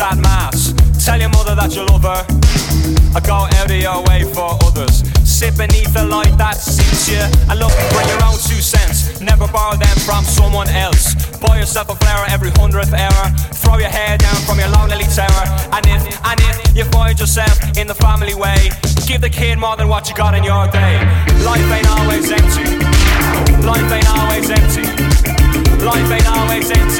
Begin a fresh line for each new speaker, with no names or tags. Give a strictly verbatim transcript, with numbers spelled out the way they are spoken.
that mass. Tell your mother that you love her. I go out of your way for others. Sit beneath the light that suits you. And look, bring your own two cents. Never borrow them from someone else. Buy yourself a flower every hundredth hour. Throw your hair down from your lonely tower. And if, and if you find yourself in the family way, give the kid more than what you got in your day. Life ain't always empty. Life ain't always empty. Life ain't always empty.